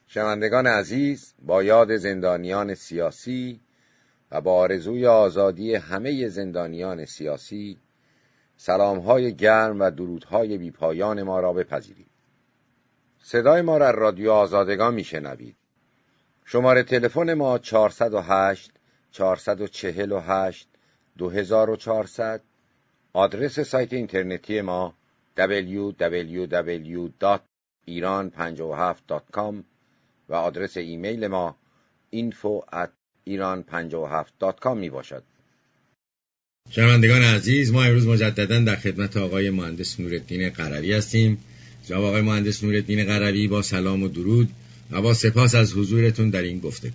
شنوندگان عزیز، با یاد زندانیان سیاسی و با آرزوی آزادی همه زندانیان سیاسی، سلام‌های گرم و درودهای بی‌پایان ما را بپذیرید. صدای ما را از رادیو آزادگان میشنوید. شماره تلفن ما 408 448 2400. آدرس سایت اینترنتی ما www.iran57.com و آدرس ایمیل ما info@iran57.com می باشد. شنوندگان عزیز، ما امروز مجددا در خدمت آقای مهندس نورالدین قروی هستیم. جناب آقای مهندس نورالدین قروی، با سلام و درود و با سپاس از حضورتون در این گفتگو.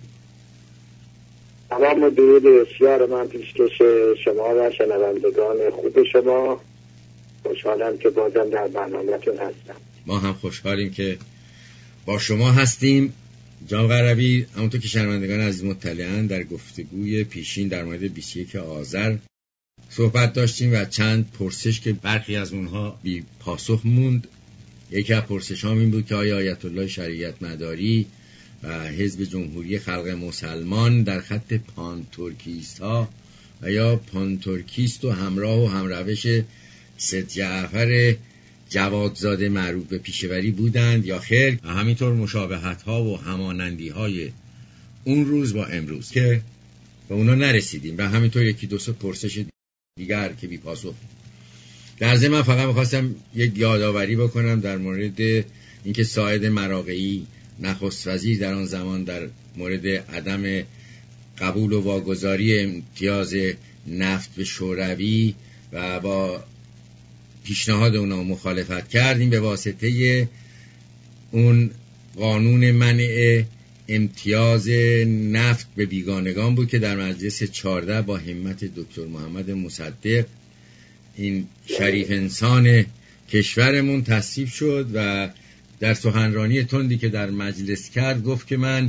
سلام و درود بسیار من پیشکش شما و شنوندگان خوب شما. خوشحالم که بازم در برنامه‌تون هستم. ما هم خوشحالیم که با شما هستیم. جناب قروی، همونطور که شنوندگان عزیز مطلعاً، در گفتگوی پیشین در مورد 21 آذر صحبت داشتیم و چند پرسش که برخی از اونها بی پاسخ موند. یکی از پرسش‌هام این بود که آیا آیت الله شریعت مداری و حزب جمهوری خلق مسلمان در خط پانترکیست‌ها و یا پانترکیست و همراه و همروش سید جعفر جوادزاده معروف به پیشوری بودند یا خیر، و همینطور مشابهت‌ها و همانندی‌های اون روز با امروز که به اونا نرسیدیم، و همینطور یکی دو سه پرسش دیگر که بی پاسخ. در ضمن من فقط می‌خواستم یک یادآوری بکنم در مورد اینکه ساعد مراغعی نخست وزیر در آن زمان در مورد عدم قبول و واگذاری امتیاز نفت به شوروی و با پیشنهاد اونا مخالفت کردیم به واسطه اون قانون منع امتیاز نفت به بیگانگان بود که در مجلس 14 با همت دکتر محمد مصدق، این شریف انسان کشورمون، تصویب شد و در سخنرانی تندی که در مجلس کرد گفت که من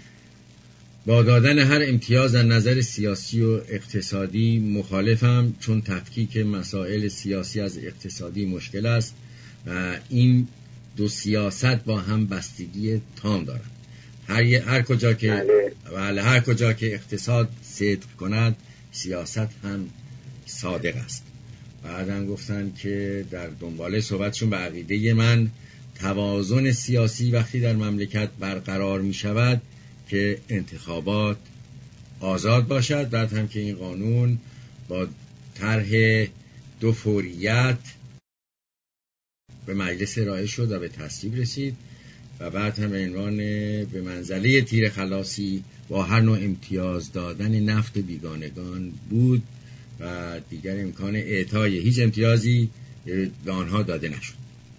با دادن هر امتیاز از نظر سیاسی و اقتصادی مخالفم، چون تفکیک مسائل سیاسی از اقتصادی مشکل است و این دو سیاست با هم بستگی تام دارند. هر کجا که اقتصاد صدق کند، سیاست هم صادق است. بعدم گفتن که در دنباله صحبتشون به عقیده من توازن سیاسی وقتی در مملکت برقرار می شود که انتخابات آزاد باشد. بعد هم که این قانون با طرح دو فوریت به مجلس ارائه شد و به تصویب رسید و بعد هم عنوان به منزله تیر خلاصی با هر نوع امتیاز دادن نفت بیگانگان بود و دیگر امکان اعطای هیچ امتیازی به آنها داده نشد.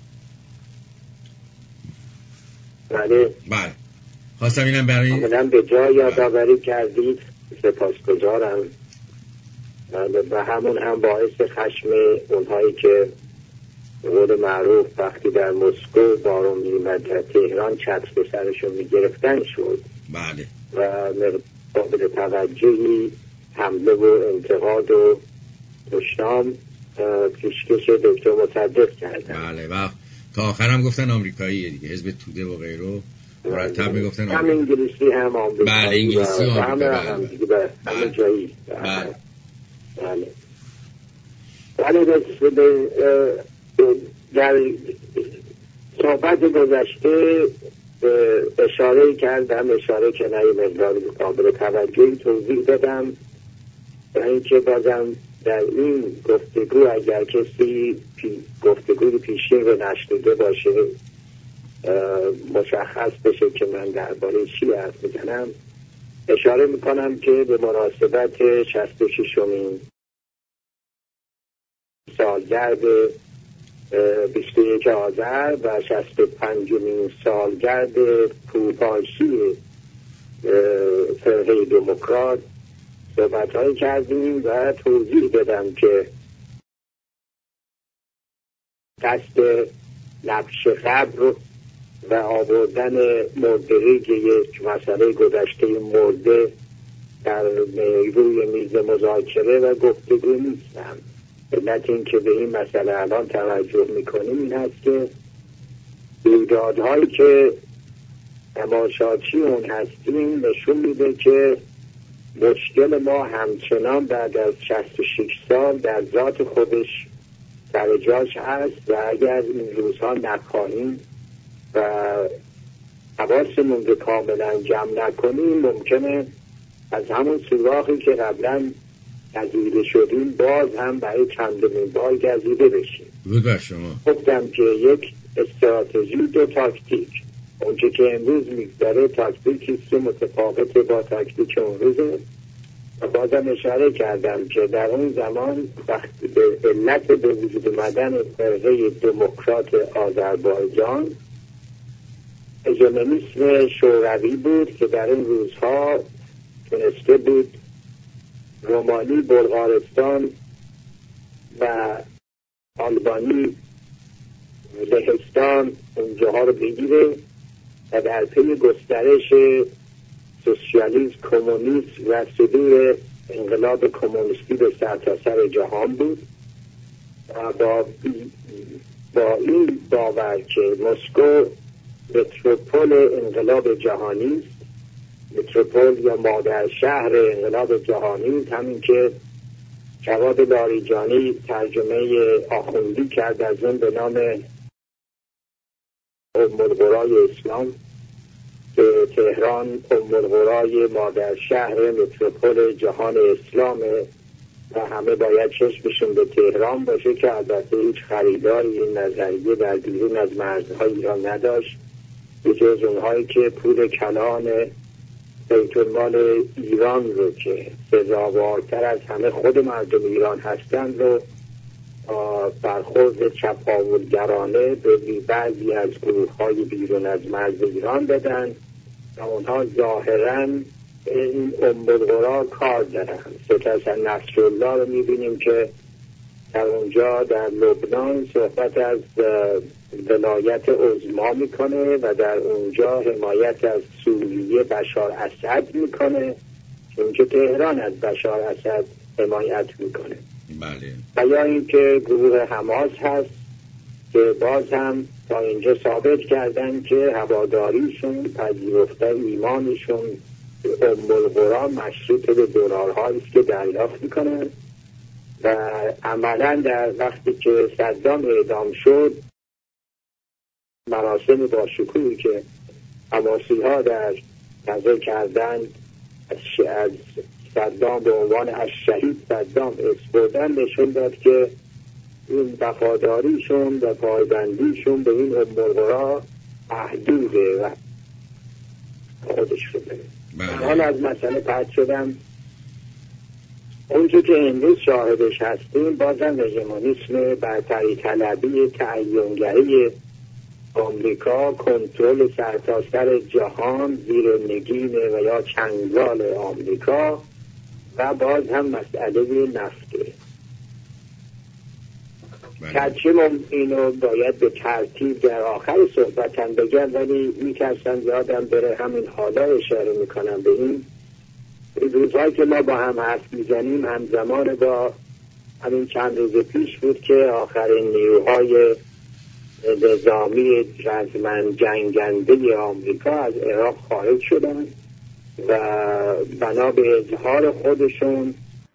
بله. خواستم اینم برای کاملا به جای یادآوری کردید، سپاسگزارم. و همون هم باعث خشم اونهایی که به قول معروف وقتی در مسکو بارون می‌اومد در تهران چتر به سرشون می‌گرفتن شد. بله. و قابل توجهی حمله و انتقاد و دشنام پیشکش دکتر مصدق کردن. بله. و تا آخرم گفتن آمریکاییه دیگه، حزب توده و غیره مرتب میگفتن هم انگلیسی هم آمریکایی. بله، انگلیسی و آمریکایی. همه جایی. بله. در صحبت گذشته اشاره کردم، اشاره که نه مقدار قابل توجهی توضیح دادم و اینکه بازم در این گفتگو اگر کسی گفتگوی پیشین رو نشنیده باشه مشخص بشه که من درباره چی حرف میزنم، اشاره میکنم که به مناسبت 66مین سالگرد 21 آذر و 65مین سالگرد فروپاشی فرقه دموکرات صحبت‌هایی کردیم و توضیح دادم که قصد نقش قبر و آوردن مردریگ یک مسئله گذشته مرده در روی میز مذاکره و گفتگو نیستم. علت این که به این مسئله الان توجه میکنیم این هست که رویدادهایی که تماشاچی اون هستیم نشون میده که مشکل ما همچنان بعد از 66 سال در ذات خودش سر جاش هست و اگر این روزها نخواهیم و حواسمون رو کاملا جمع نکنیم ممکنه از همون سوراخی که قبلا گزیده شدیم باز هم برای چندمین بار گزیده بشیم. درود بر شما. گفتم که یک استراتژی دو تاکتیک. اونچه که امروز میگذره تاکتیکی که متفاوت با تاکتیک اون روزه و بازم اشاره کردم که در اون زمان وقتی به علت به وجود اومدن فرقه دموکرات آذربایجان هژمونیسم شوروی بود که در این روزها تونسته بود رومانی، بلغارستان و آلبانی، لهستان اونجاها رو بگیره و در پی گسترش سوسیالیسم، کمونیسم و صدور انقلاب کمونیستی به سرتاسر جهان بود و با این باور که مسکو متروپول انقلاب جهانی است، متروپول یا مادر شهر انقلاب جهانی است، همین که جواد لاریجانی ترجمه آخوندی کرد از اون به نام ام القرای اسلام که تهران ام القرای مادر شهر متروپول جهان اسلامه و همه باید چشمشون به تهران باشه که البته هیچ خریداری این نظریه در بیرون از مرزهای ایران نداشت به جز اونهایی که پول کلان بیت المال ایران رو که سزاوارتر از همه خود مردم ایران هستند رو برخورد چپاولگرانه به بعضی از گروه‌های بیرون از مرز ایران بدن و اونها ظاهراً این ام القرا کار دارن. ستاسن نصرالله رو میبینیم که در اونجا در لبنان صحبت از ولایت عظما میکنه و در اونجا حمایت از سوریه بشار اسد میکنه چون که تهران از بشار اسد حمایت میکنه. بله. و یا اینکه گروه حماس هست که باز هم تا اینجا ثابت کردن که هواداریشون پذیرفته ایمانشون ام القرا مشروط به دلارهایی است که دریافت میکنن و عملا در وقتی که صدام اعدام شد مراسم با شکوهی که حماسی ها در تظاهر کردن از صدام به عنوان از شهید صدام اسپردن نشون داد که این وفاداریشون و پایبندیشون به این ام القرا محدوده و خودش رو بره. حالا از مسئله پرد شدم. اونجا که امروز شاهدش هستیم بازم هژمونیسم برتری طلبی تعیینگری آمریکا، کنترل سرتاسر جهان زیر نگین و یا چنگال آمریکا و باز هم مسئله نفته. گرچه اینو باید به ترتیب در آخر صحبتم بگم ولی میترسم یادم بره همین حالا اشاره میکنم به این روزهایی که ما با هم حرف میزنیم همزمان با همین چند روز پیش بود که آخرین نیروهای نظامی رزمند جنگنده آمریکا از عراق خارج شدن و بنا به اظهار خودشون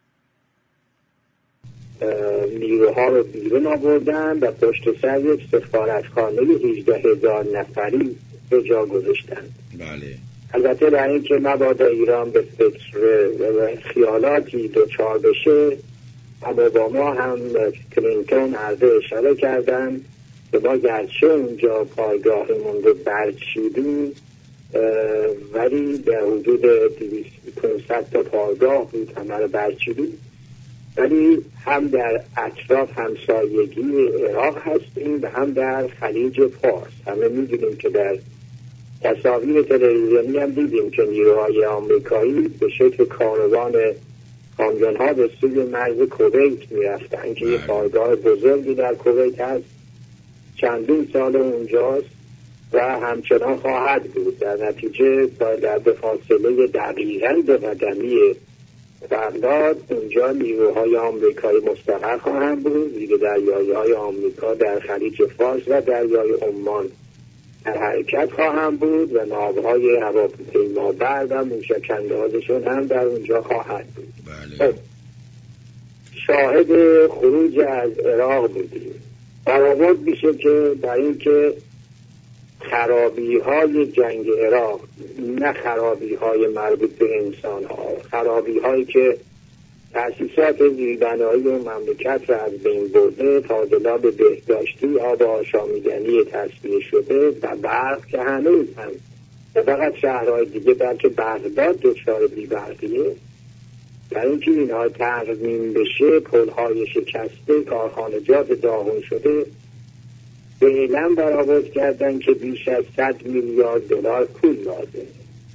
نیروها رو بیرون آوردن و پشت سر یک سفارتخانه 18,000 نفری به جا گذاشتن. بله. البته برای اینکه مبادا ایران به فکر و خیالاتی دچار بشه اوباما هم کلینتون عرضه اشاره کردن که ما گرچه اونجا پایگاهمون رو برچیدیم ولی در حدود 500 تا پایگاه بود همه رو برچیدیم ولی هم در اطراف همسایگی عراق هستیم و هم در خلیج فارس. همه می‌دونیم که در تصاویر تلویزیونی هم دیدیم که نیروهای آمریکایی به شکل کاروان کامیون‌ها به سوی مرز کویت می‌رفتن که یه پایگاه بزرگی در کویت هست، چندین سال اونجاست و همچنان خواهد بود. در نتیجه در به فاصله دقیقاً 2 قدمی بغداد اونجا نیروهای آمریکایی مستقر خواهند بود زیر دریایه‌های آمریکا در خلیج فارس و دریای عمان در حرکت خواهم بود و ناوهای هواپیمابر و موشک‌اندازشون هم در اونجا خواهد بود. بله. شاهد خروج از عراق بودیم. برآورد میشه که برای اینکه خرابی‌های جنگ عراق، نه خرابی‌های مربوط به انسان‌ها، خرابی‌هایی که تأسیسات زیربنایی و مملکت را از بین برده، فاضلاب بهداشتی، آب آشامیدنی تصفیه شده و برق که هنوز هم فقط شهرهای دیگه بلکه بغداد دچار بی‌برقیه. برای اینکه اینها ترمیم بشه، پل‌های شکسته، کارخانجات داغون شده، فعلا برآورد کردن که بیش از 100 میلیارد دلار پول لازمه.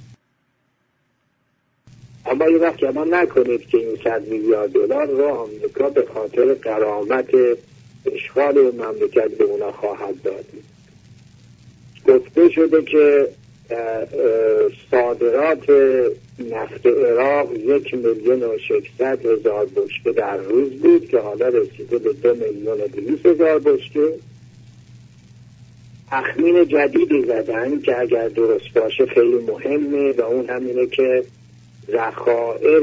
اما یه وقت ما نکنید که این 100 میلیارد دلار رو آمریکا به خاطر غرامت اشغال مملکت به اونا خواهد داد. گفته شده که صادرات نفت عراق 1,600,000 بشکه در روز بود که حالا رسیده به 2,200,000 بشکه. تخمین جدیدی زدن که اگر درست باشه خیلی مهمه و اون همینه که ذخایر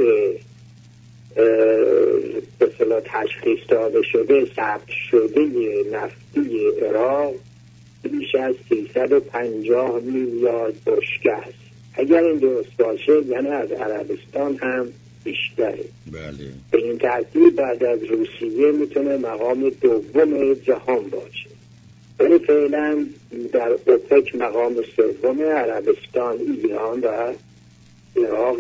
به اصطلاح تشخیص داده شده ثبت شده نفتی عراق بیش از 350 میلیارد بشکه است. اگر این درست باشه یعنی از عربستان هم بیشتره. بله. به این ترتیب بعد از روسیه میتونه مقام دوم جهان باشه. ولی فعلا در اوپک مقام سوم عربستان، ایران و عراق.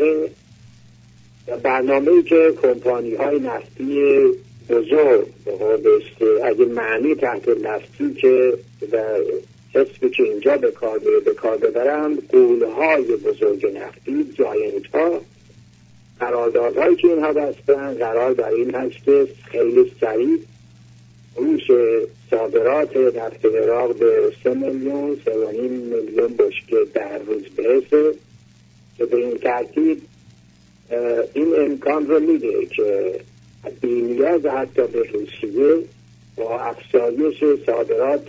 برنامه‌ای که کمپانی های نفتی بزرگ اگه معنی تحت نفتی که و حسبی که اینجا به کار ببرم، غول‌های بزرگ نفتی، جاینت ها، قراردادهایی که اینها بستن قرار بر این هست که خیلی سریع روش صادرات نفت عراق به 3 میلیون 3.5 میلیون بشکه در روز برسه که به این ترتیب این امکان رو میده که بی‌نیاز حتی به روسیه با افزایش صادرات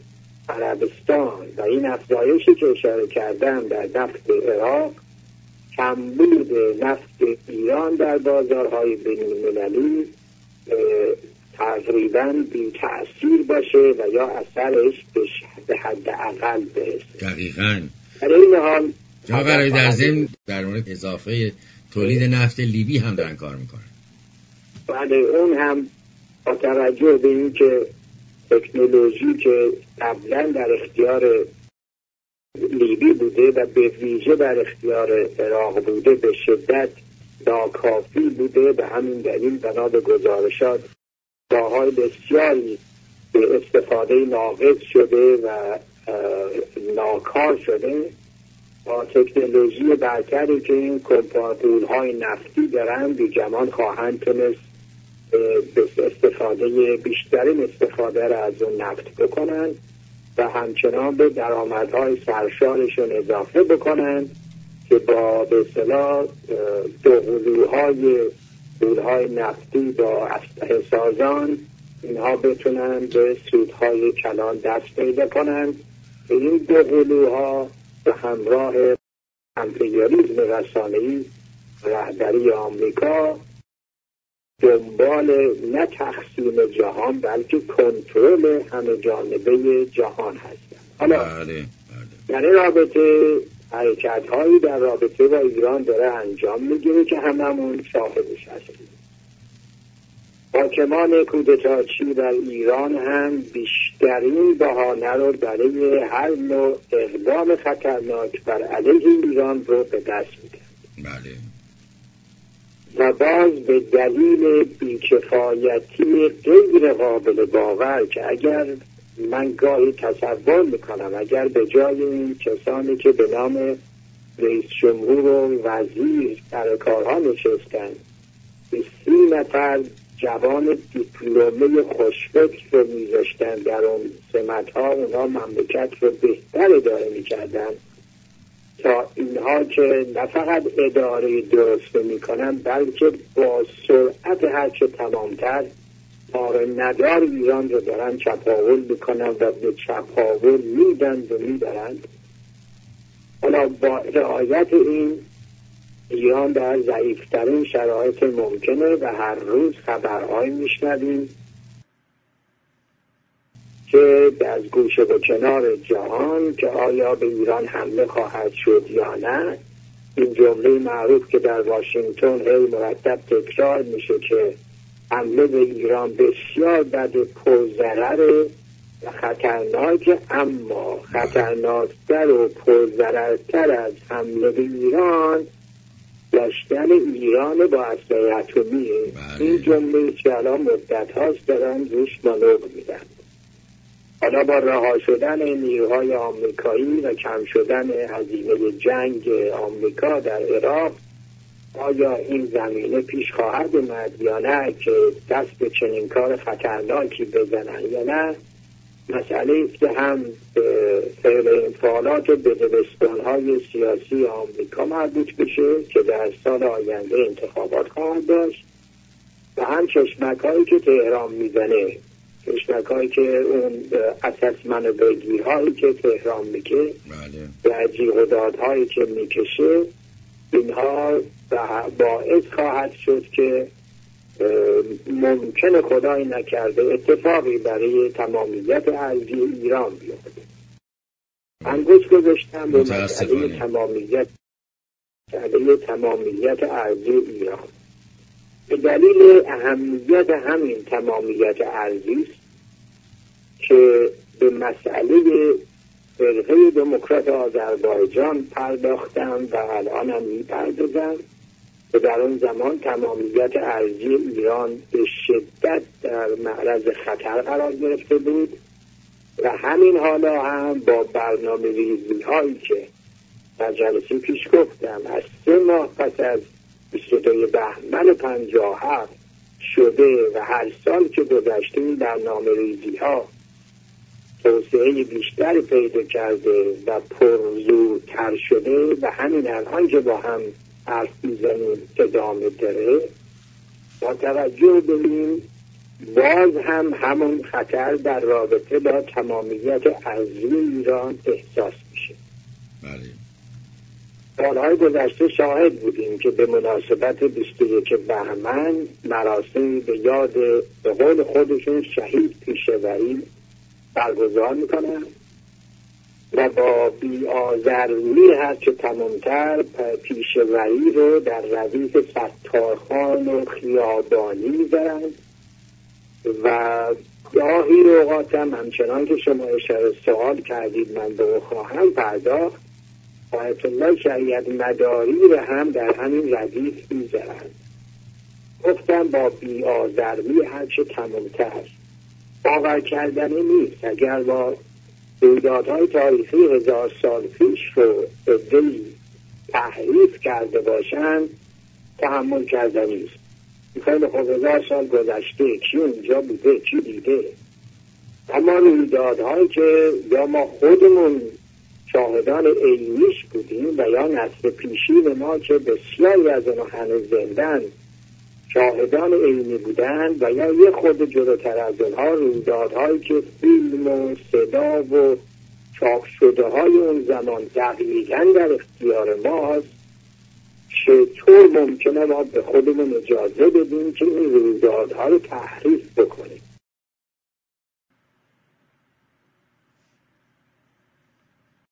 عربستان و این افزایشی که اشاره کردم در نفت عراق، کمبود نفت ایران در بازارهای بین‌المللی تقریباً بی تأثیر باشه و یا اثرش به حد اقل برسه. دقیقاً. در این حال جناب قرایی در ضمن در مورد اضافه تولید نفت لیبی هم دارن کار میکنن. بله، اون هم با توجه به این که تکنولوژی که قبلا در اختیار لیبی بوده و به ویژه در اختیار عراق بوده به شدت ناکافی بوده، به همین دلیل بنا به گزارشات راه‌های بسیاری به استفاده ناقص شده و ناکار شده. با تکنولوژی برتری که این کمپانی‌های نفتی دارن بیگمان خواهند تونست استفاده بیشترین استفاده را از اون نفت بکنن و همچنان به درآمدهای سرشارشون اضافه بکنن که با به اصطلاح غول‌های نفتی با اسلحه سازان اینها بتونن به سودهای کلان دست پیدا کنن. این دو غولوها به همراه امپریالیسم رسانه‌ای رهبری آمریکا دنبال نه تقسیم جهان بلکه کنترل همه جانبه جهان هستند. حالا در این رابطه حرکت‌هایی در رابطه با ایران داره انجام میگیره که هممون شاهدش هستیم. حاکمان کودتاچی در ایران هم بیشترین بهانه رو برای هر نوع اقدام خطرناک بر علیه ایران رو به دست میدن. بله. و باز به دلیل بی‌کفایتی غیر قابل باور که اگر من گاهی تصور میکنم اگر به جای این کسانی که به نام رئیس جمهور و وزیر در کارها نشستن 30 نفر جوان دیپلمه خوشفکر رو میذاشتن در اون سمت‌ها، اونها مملکت رو بهتر اداره میکردن تا اینها که نه فقط اداره درست میکنن بلکه با سرعت هرچه تمامتر ندار ایران رو دارن چپاول میکنن و به چپاول میدند و میبرند. حالا با رعایت این ایران در ضعیفترین شرایط ممکنه و هر روز خبرهای میشنویم که از گوشه و کنار جهان که آیا به ایران حمله خواهد شد یا نه. این جمله معروف که در واشنگتن هی مرتب تکرار میشه که حمله به ایران بسیار بد، پرضرر و خطرناک، اما خطرناکتر و پرضررتر از حمله به ایران داشتن ایران با اسلحه اتمیه. این جمله که الان مدت هاست دارن روش مانور میدن. حالا با رها شدن نیروهای آمریکایی و کم شدن هزینه جنگ آمریکا در عراق، آیا این زمینه پیش خواهد اومد یا نه که دست به چنین کار خطرناکی بزنن یا نه؟ مسئله است که هم فعل انفعالات بدبستان‌های سیاسی آمریکا مربوط بشه که در سال آینده انتخابات خواهد داشت و هم چشمک‌هایی که تهران میزنه، چشمک‌هایی که اون اسسمن و بگیرهایی که تهران میگه و جیغ و دادهایی که میکشه، اینها باعث خواهد شد که ممکنه خدای نکرده اتفاقی برای تمامیت ارضی ایران بیفته. انگوش گذاشتم به مسئله تمامیت ارضی ایران. به دلیل اهمیت همین تمامیت ارضی است که به مسئله فرقه دموکرات آذربایجان پرداختم و الان هم میپردازم که در اون زمان تمامیت ارضی ایران به شدت در معرض خطر قرار گرفته بود و همین حالا هم با برنامه ریزی هایی که در جلسه پیش گفتم از 3 ماه پس از 22 بهمن 57 شده و هر سال که گذشته این برنامه ریزی ها توسعه بیشتر پیدا کرده و پرزورتر شده و همین الان که با هم حرف میزنیم ادامه داره، با توجه به این باز هم همون خطر در رابطه با تمامیت ارضی ایران احساس میشه. سالهای گذشته شاهد بودیم که به مناسبت 21 بهمن مراسمی به یاد به قول خودشون شهید پیشوری برگزار میکنن و با بی‌آزرمی هرچه تمامتر پیشوری رو در ردیف ستارخان و خیابانی میذارن و گاهی اوقات هم همچنان که شما اشاره سوال کردید من به او خواهم پرداخت، آیت الله شریعت مداری رو هم در همین ردیف میذارن. گفتم با بی‌آزرمی هرچه تمامتر باور کردنی نیست. اگر با رویدادهای تاریخی 1000 سال پیش رو عده‌ای تحریف کرده باشند تحمل کردنی است. خیلی خب 1000 سال گذشته کی اونجا بوده، کی دیده؟ اما رویدادهایی که یا ما خودمون شاهدان عینیش بودیم و یا نسل پیشین ما که بسیاری از اونها هنوز زندن شاهدان عینی بودند و یا یه خود جلوتر از اونها رویدادهایی که فیلم و صدا و چاپ شده های اون زمان دقیقاً در اختیار ماست، چطور ممکنه ما به خودمون اجازه بدیم که این رویدادها رو تحریف بکنیم؟